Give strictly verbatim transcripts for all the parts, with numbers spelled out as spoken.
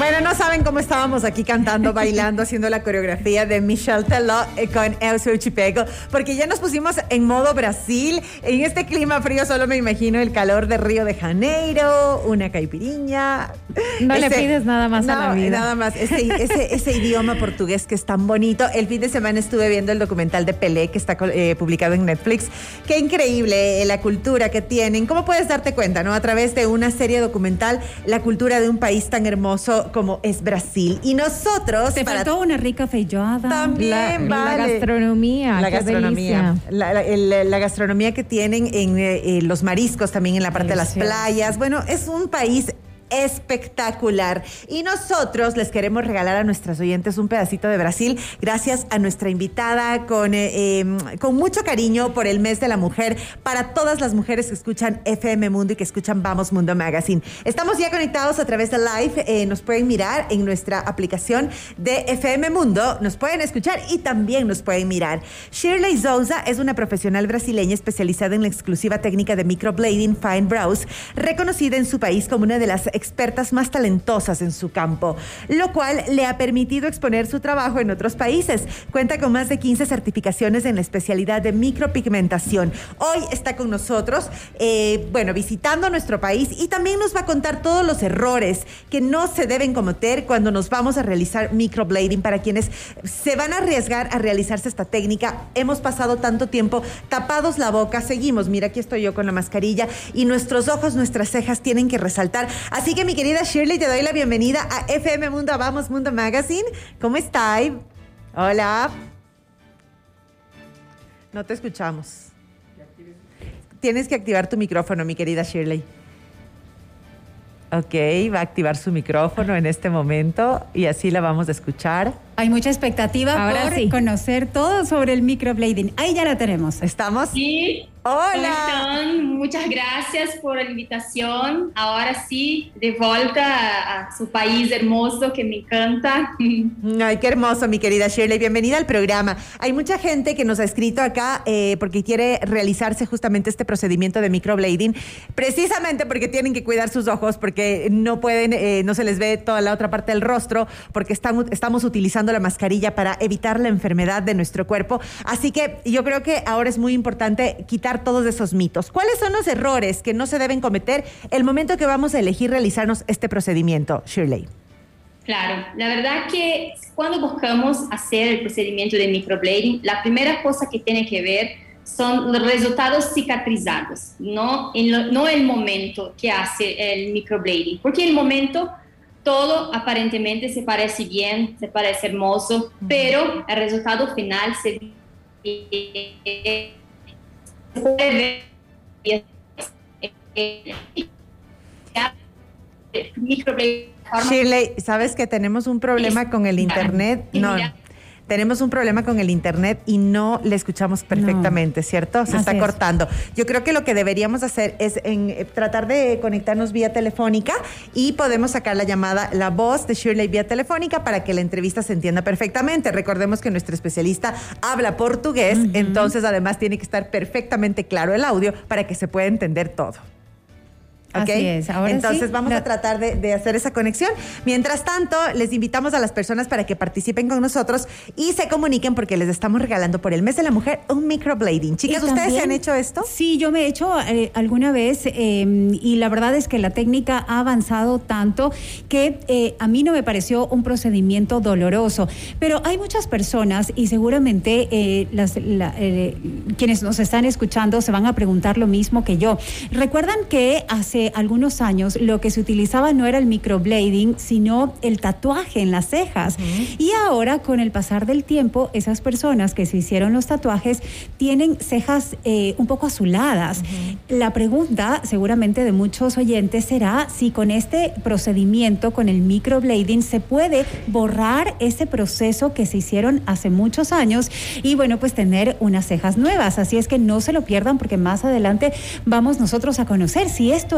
Bueno, no saben cómo estábamos aquí cantando, bailando, haciendo la coreografía de Michel Teló con El Seu Chipego, porque ya nos pusimos en modo Brasil. En este clima frío solo me imagino el calor de Río de Janeiro, una caipiriña. No ese, le pides nada más no, a la vida. Nada más, ese, ese, ese idioma portugués que es tan bonito. El fin de semana estuve viendo el documental de Pelé que está eh, publicado en Netflix. Qué increíble eh, la cultura que tienen. ¿Cómo puedes darte cuenta, no? A través de una serie documental, la cultura de un país tan hermoso como es Brasil. Y nosotros... Te para... faltó una rica feijoada. También, la, vale. La gastronomía. La gastronomía. La, la, la, la gastronomía que tienen en eh, los mariscos, también en la parte Delicioso. de las playas. Bueno, es un país espectacular. Y nosotros les queremos regalar a nuestras oyentes un pedacito de Brasil gracias a nuestra invitada con, eh, eh, con mucho cariño por el mes de la mujer, para todas las mujeres que escuchan F M Mundo y que escuchan Vamos Mundo Magazine. Estamos ya conectados a través de live, eh, nos pueden mirar en nuestra aplicación de F M Mundo, nos pueden escuchar y también nos pueden mirar. Shirley Souza es una profesional brasileña especializada en la exclusiva técnica de microblading fine brows, reconocida en su país como una de las expertas más talentosas en su campo, lo cual le ha permitido exponer su trabajo en otros países. Cuenta con más de quince certificaciones en la especialidad de micropigmentación. Hoy está con nosotros, eh, bueno, visitando nuestro país, y también nos va a contar todos los errores que no se deben cometer cuando nos vamos a realizar microblading. Para quienes se van a arriesgar a realizarse esta técnica, hemos pasado tanto tiempo tapados la boca, seguimos, mira, aquí estoy yo con la mascarilla, y nuestros ojos, nuestras cejas tienen que resaltar. Así que, mi querida Shirley, te doy la bienvenida a F M Mundo, a Vamos Mundo Magazine. ¿Cómo estás? Hola. No te escuchamos. Tienes que activar tu micrófono, mi querida Shirley. Ok, va a activar su micrófono en este momento y así la vamos a escuchar. Hay mucha expectativa Ahora por sí. conocer todo sobre el microblading. Ahí ya la tenemos. ¿Estamos? Sí. Hola. ¿Cómo están? Muchas gracias por la invitación. Ahora sí, de vuelta a, a su país hermoso que me encanta. Ay, qué hermoso, mi querida Shirley. Bienvenida al programa. Hay mucha gente que nos ha escrito acá eh, porque quiere realizarse justamente este procedimiento de microblading, precisamente porque tienen que cuidar sus ojos, porque no pueden, eh, no se les ve toda la otra parte del rostro, porque están, estamos utilizando la mascarilla para evitar la enfermedad de nuestro cuerpo. Así que yo creo que ahora es muy importante quitar todos esos mitos. ¿Cuáles son los errores que no se deben cometer el momento que vamos a elegir realizarnos este procedimiento, Shirley? Claro, la verdad que cuando buscamos hacer el procedimiento de microblading, la primera cosa que tiene que ver son los resultados cicatrizados, no, en lo, no el momento que hace el microblading, porque en el momento todo aparentemente se parece bien, se parece hermoso, uh-huh. pero el resultado final se puede ver. Shirley, ¿sabes que tenemos un problema con el internet? No, tenemos un problema con el internet y no le escuchamos perfectamente, no. ¿Cierto? Se Así está es. cortando. Yo creo que lo que deberíamos hacer es en, eh, tratar de conectarnos vía telefónica y podemos sacar la llamada, la voz de Shirley vía telefónica para que la entrevista se entienda perfectamente. Recordemos que nuestro especialista habla portugués, uh-huh. entonces además tiene que estar perfectamente claro el audio para que se pueda entender todo. ¿Okay? Así es. Ahora Entonces sí, vamos la... a tratar de, de hacer esa conexión. Mientras tanto, les invitamos a las personas para que participen con nosotros y se comuniquen porque les estamos regalando por el mes de la mujer un microblading. Chicas, ¿ustedes también, se han hecho esto? Sí, yo me he hecho eh, alguna vez eh, y la verdad es que la técnica ha avanzado tanto que eh, a mí no me pareció un procedimiento doloroso, pero hay muchas personas y seguramente eh, las, la, eh, quienes nos están escuchando se van a preguntar lo mismo que yo. ¿Recuerdan que hace algunos años lo que se utilizaba no era el microblading, sino el tatuaje en las cejas? Uh-huh. Y ahora, con el pasar del tiempo, esas personas que se hicieron los tatuajes tienen cejas eh, un poco azuladas. Uh-huh. La pregunta, seguramente de muchos oyentes, será si con este procedimiento, con el microblading, se puede borrar ese proceso que se hicieron hace muchos años y, bueno, pues tener unas cejas nuevas. Así es que no se lo pierdan porque más adelante vamos nosotros a conocer si esto es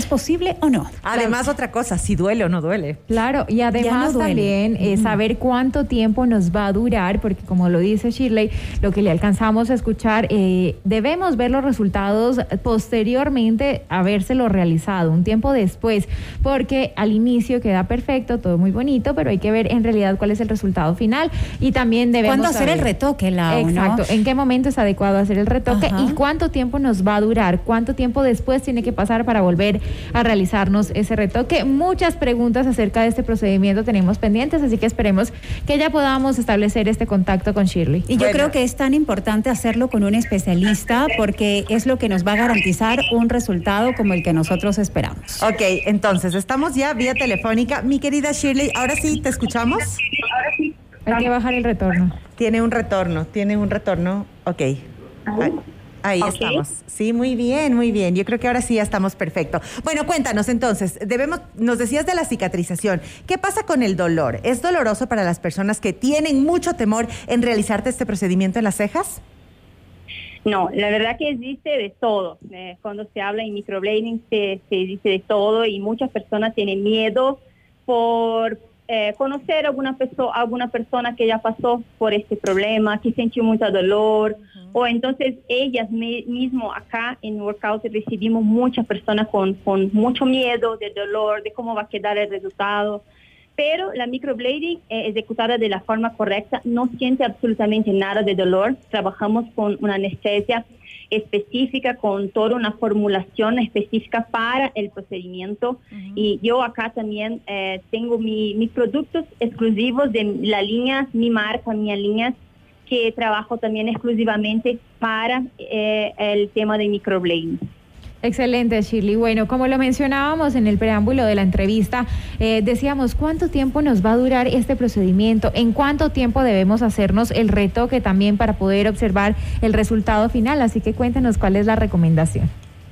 ¿Es posible o no? Además, Claro. otra cosa, si duele o no duele. Claro, y además no duele. también eh, saber cuánto tiempo nos va a durar, porque como lo dice Shirley, lo que le alcanzamos a escuchar, eh, debemos ver los resultados posteriormente a habérselo realizado, un tiempo después, porque al inicio queda perfecto, todo muy bonito, pero hay que ver en realidad cuál es el resultado final y también debemos ¿Cuándo hacer saber- el retoque, Lau, no? Exacto, en qué momento es adecuado hacer el retoque Ajá. y cuánto tiempo nos va a durar, cuánto tiempo después tiene que pasar para volver a realizarnos ese retoque. Muchas preguntas acerca de este procedimiento tenemos pendientes, así que esperemos que ya podamos establecer este contacto con Shirley. Y yo Bueno. creo que es tan importante hacerlo con un especialista porque es lo que nos va a garantizar un resultado como el que nosotros esperamos. Ok, entonces, estamos ya vía telefónica. Mi querida Shirley, ahora sí, ¿te escuchamos? Hay que bajar el retorno. Tiene un retorno, tiene un retorno. Ok. Ahí, ahí Ok. estamos. Sí, muy bien, muy bien. Yo creo que ahora sí ya estamos perfecto. Bueno, cuéntanos entonces, debemos, nos decías de la cicatrización. ¿Qué pasa con el dolor? ¿Es doloroso para las personas que tienen mucho temor en realizarte este procedimiento en las cejas? No, la verdad que existe de todo. Eh, cuando se habla en microblading se, se dice de todo y muchas personas tienen miedo por eh, conocer a alguna, perso alguna persona que ya pasó por este problema, que sintió mucho dolor. Uh-huh. O entonces ellas me mismo acá en Workout recibimos muchas personas con, con mucho miedo de dolor, de cómo va a quedar el resultado. Pero la microblading eh, ejecutada de la forma correcta no siente absolutamente nada de dolor. Trabajamos con una anestesia específica, con toda una formulación específica para el procedimiento. Uh-huh. Y yo acá también eh, tengo mi, mis productos exclusivos de la línea, mi marca, mi línea, que trabajo también exclusivamente para eh, el tema de microblading. Excelente, Shirley. Bueno, como lo mencionábamos en el preámbulo de la entrevista, eh, decíamos cuánto tiempo nos va a durar este procedimiento, en cuánto tiempo debemos hacernos el retoque también para poder observar el resultado final. Así que cuéntanos cuál es la recomendación.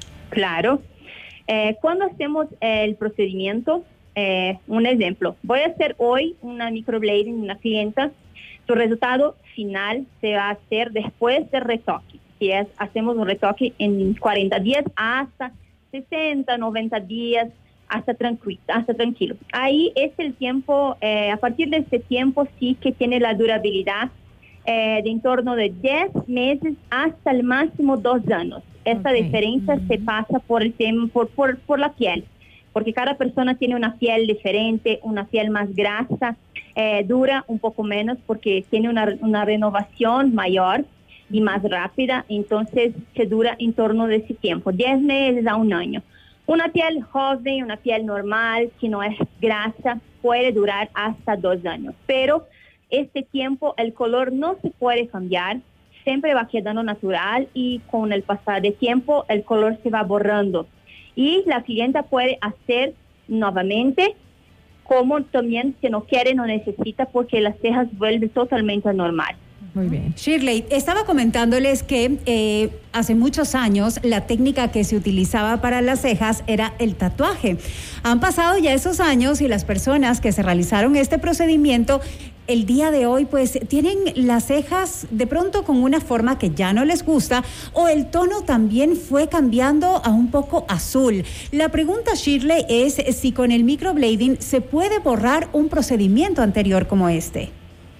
Claro. Eh, cuando hacemos el procedimiento, eh, un ejemplo, voy a hacer hoy una microblading, una clienta, su resultado final se va a hacer después del retoque. Si es, hacemos un retoque en cuarenta días hasta sesenta, noventa días, hasta tranquilo. Hasta tranquilo. Ahí es el tiempo, eh, a partir de este tiempo sí que tiene la durabilidad eh, de en torno de diez meses hasta el máximo dos años. Esta okay. diferencia uh-huh. se pasa por, el tema, por, por, por la piel, porque cada persona tiene una piel diferente, una piel más grasa, eh, dura un poco menos porque tiene una, una renovación mayor y más rápida, entonces se dura en torno de ese tiempo, diez meses a un año. Una piel joven, una piel normal, que no es grasa, puede durar hasta dos años, pero este tiempo el color no se puede cambiar, siempre va quedando natural y con el pasar del tiempo el color se va borrando. Y la clienta puede hacer nuevamente, como también si no quiere, no necesita, porque las cejas vuelven totalmente normal. Muy bien. Shirley, estaba comentándoles que eh, hace muchos años la técnica que se utilizaba para las cejas era el tatuaje. Han pasado ya esos años y las personas que se realizaron este procedimiento el día de hoy pues tienen las cejas de pronto con una forma que ya no les gusta o el tono también fue cambiando a un poco azul. La pregunta, Shirley, es si con el microblading se puede borrar un procedimiento anterior como este.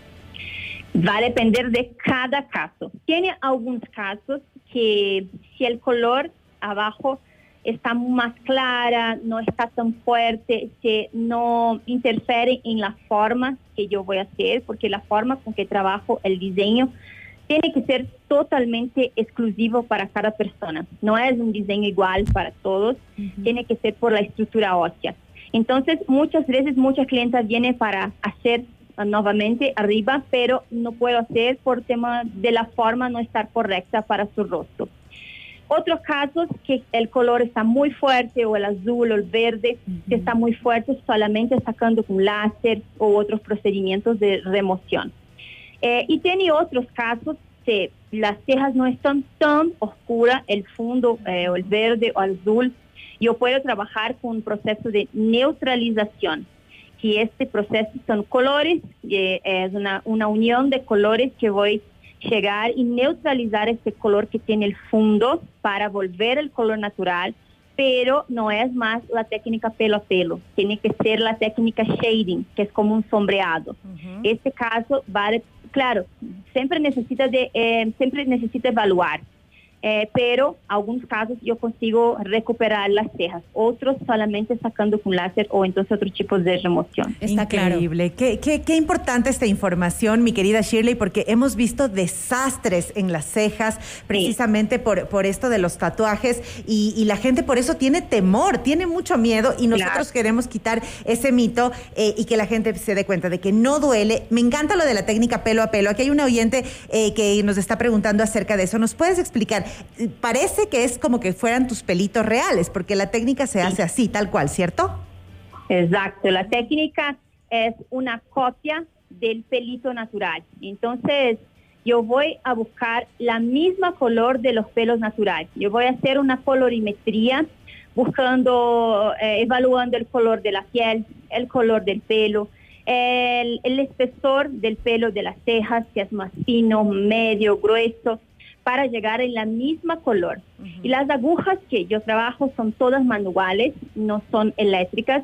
Va a depender de cada caso. Tiene algunos casos que si el color abajo está más clara, no está tan fuerte, que no interfiere en la forma que yo voy a hacer, porque la forma con que trabajo el diseño tiene que ser totalmente exclusivo para cada persona. No es un diseño igual para todos, uh-huh. tiene que ser por la estructura ósea. Entonces, muchas veces muchas clientas vienen para hacer nuevamente arriba, pero no puedo hacer por tema de la forma no estar correcta para su rostro. Otros casos que el color está muy fuerte o el azul o el verde uh-huh. que está muy fuerte, solamente sacando con láser o otros procedimientos de remoción. Eh, y tiene otros casos que las cejas no están tan oscuras, el fondo eh, o el verde o el azul, yo puedo trabajar con un proceso de neutralización. Que este proceso son colores, eh, es una, una unión de colores que voy a llegar y neutralizar este color que tiene el fondo para volver el color natural pero no es más la técnica pelo a pelo, tiene que ser la técnica shading, que es como un sombreado. Uh-huh. Este caso vale, claro, siempre necesita de, eh, siempre necesita evaluar. Eh, pero en algunos casos yo consigo recuperar las cejas, otros solamente sacando con láser o entonces otros tipos de remoción. Está increíble. Claro. Qué, qué, qué importante esta información, mi querida Shirley, porque hemos visto desastres en las cejas precisamente sí. por, por esto de los tatuajes y, y la gente por eso tiene temor, tiene mucho miedo y nosotros claro. queremos quitar ese mito eh, y que la gente se dé cuenta de que no duele. Me encanta lo de la técnica pelo a pelo. Aquí hay una oyente eh, que nos está preguntando acerca de eso. ¿Nos puedes explicar? Parece que es como que fueran tus pelitos reales, porque la técnica se hace así, tal cual, ¿cierto? Exacto, la técnica es una copia del pelito natural. Entonces, yo voy a buscar la misma color de los pelos naturales. Yo voy a hacer una colorimetría, buscando, eh, evaluando el color de la piel, el color del pelo, el, el espesor del pelo de las cejas, si es más fino, medio, grueso, para llegar en la misma color. Uh-huh. Y las agujas que yo trabajo son todas manuales, no son eléctricas.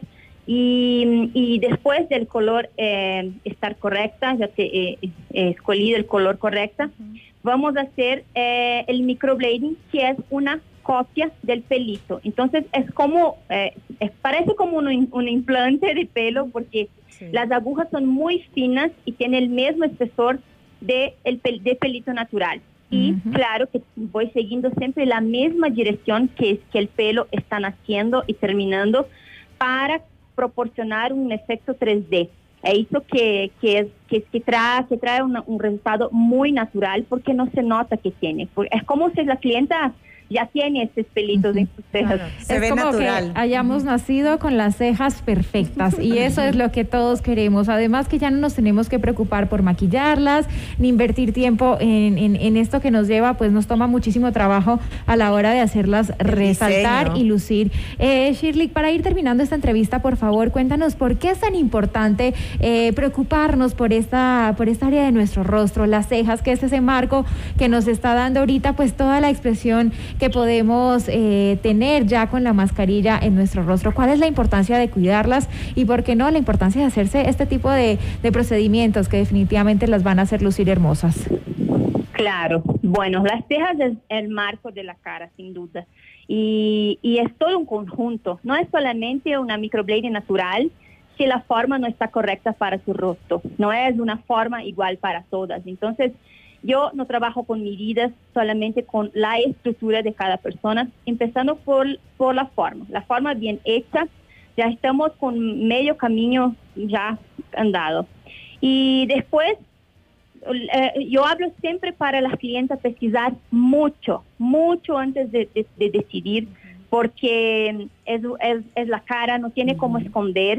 Y, y después del color eh, estar correcta, ya te eh, eh, escogido el color correcto, uh-huh. vamos a hacer eh, el microblading, que es una copia del pelito. Entonces es como, eh, es, parece como un, un implante de pelo, porque sí. las agujas son muy finas y tienen el mismo espesor de, el pel, de pelito natural. Y uh-huh. claro que voy siguiendo siempre la misma dirección que es que el pelo está naciendo y terminando para proporcionar un efecto tres D. Es eso que, que, es, que, que trae, que trae una, un resultado muy natural porque no se nota que tiene. Es como si la clienta ya tiene estos pelitos uh-huh. en sus cejas. Claro. Se es ve como natural. Que hayamos uh-huh. nacido con las cejas perfectas y eso es lo que todos queremos. Además que ya no nos tenemos que preocupar por maquillarlas ni invertir tiempo en, en, en esto que nos lleva, pues nos toma muchísimo trabajo a la hora de hacerlas El resaltar diseño. Y lucir. Eh, Shirley, para ir terminando esta entrevista, por favor, cuéntanos por qué es tan importante eh, preocuparnos por esta, por esta área de nuestro rostro, las cejas, que es ese marco que nos está dando ahorita pues toda la expresión que podemos eh, tener ya con la mascarilla en nuestro rostro. ¿Cuál es la importancia de cuidarlas y por qué no la importancia de hacerse este tipo de, de procedimientos que definitivamente las van a hacer lucir hermosas? Claro, bueno, las cejas es el marco de la cara, sin duda, y, y es todo un conjunto, no es solamente una microblading natural si la forma no está correcta para su rostro, no es una forma igual para todas. Entonces, yo no trabajo con medidas, solamente con la estructura de cada persona, empezando por, por la forma. La forma bien hecha, ya estamos con medio camino ya andado. Y después, eh, yo hablo siempre para las clientas pesquisar mucho, mucho antes de, de, de decidir, porque es, es, es la cara, no tiene cómo esconder.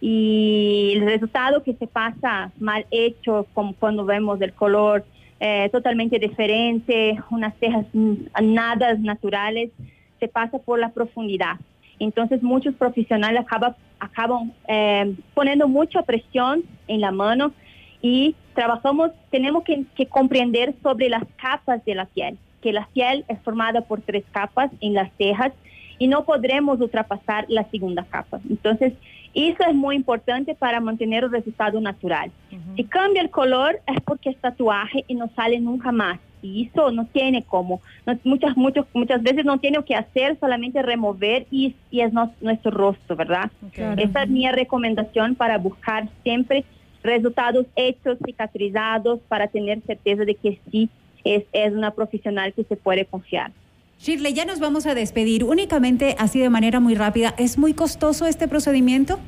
Y el resultado que se pasa mal hecho, como cuando vemos el color, Eh, totalmente diferente, unas cejas nada naturales, se pasa por la profundidad. Entonces muchos profesionales acaba, acaban eh, poniendo mucha presión en la mano y trabajamos, tenemos que, que comprender sobre las capas de la piel, que la piel es formada por tres capas en las cejas y no podremos ultrapasar la segunda capa. Entonces, eso es muy importante para mantener el resultado natural. Uh-huh. Si cambia el color es porque es tatuaje y no sale nunca más. Y eso no tiene como, no, muchas, muchas, muchas veces no tiene que hacer, solamente remover y, y es no, nuestro rostro, ¿verdad? Claro. Esa es mi recomendación para buscar siempre resultados hechos, cicatrizados, para tener certeza de que sí es, es una profesional que se puede confiar. Shirley, ya nos vamos a despedir. Únicamente, así de manera muy rápida, ¿es muy costoso este procedimiento?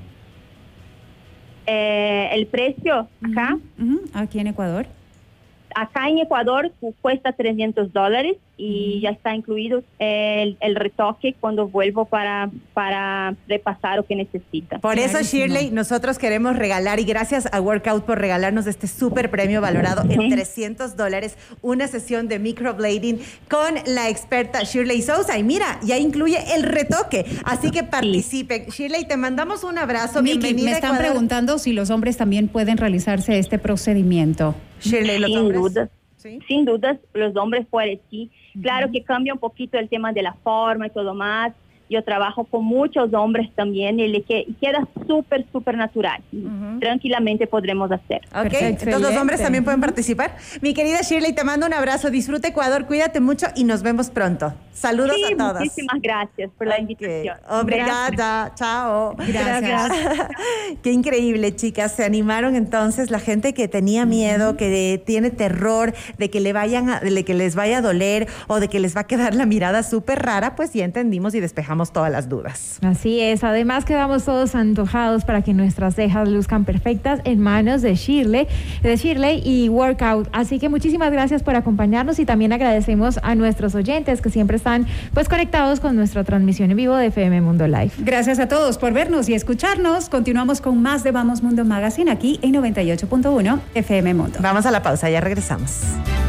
Eh, el precio acá. Uh-huh, uh-huh. Aquí en Ecuador. Acá en Ecuador cuesta trescientos dólares y ya está incluido el, el retoque cuando vuelvo para, para repasar lo que necesita. Por eso, Shirley, nosotros queremos regalar, y gracias a Workout por regalarnos este súper premio valorado en trescientos dólares, una sesión de microblading con la experta Shirley Sousa. Y mira, ya incluye el retoque, así que participen. Sí. Shirley, te mandamos un abrazo. Miki, bienvenida. Me están preguntando si los hombres también pueden realizarse este procedimiento. Shirley, los sin hombres. dudas, ¿Sí? Sin dudas, los hombres pueden sí. Claro uh-huh. que cambia un poquito el tema de la forma y todo más, yo trabajo con muchos hombres también y le que, y queda súper, súper natural. Uh-huh. Tranquilamente podremos hacer. Ok, Perfecto. Entonces los hombres también pueden participar. Mi querida Shirley, te mando un abrazo. Disfruta Ecuador, cuídate mucho y nos vemos pronto. Saludos sí, a todos. Muchísimas gracias por la okay. invitación. Obrigada, chao. Gracias. gracias. Qué increíble, chicas. Se animaron entonces la gente que tenía miedo, uh-huh. que tiene terror de que le vayan a, de que les vaya a doler o de que les va a quedar la mirada súper rara, pues ya entendimos y despejamos todas las dudas. Así es, además quedamos todos antojados para que nuestras cejas luzcan perfectas en manos de Shirley, de Shirley y Workout. Así que muchísimas gracias por acompañarnos y también agradecemos a nuestros oyentes que siempre están pues conectados con nuestra transmisión en vivo de F M Mundo Live. Gracias a todos por vernos y escucharnos. Continuamos con más de Vamos Mundo Magazine aquí en noventa y ocho punto uno F M Mundo. Vamos a la pausa, ya regresamos.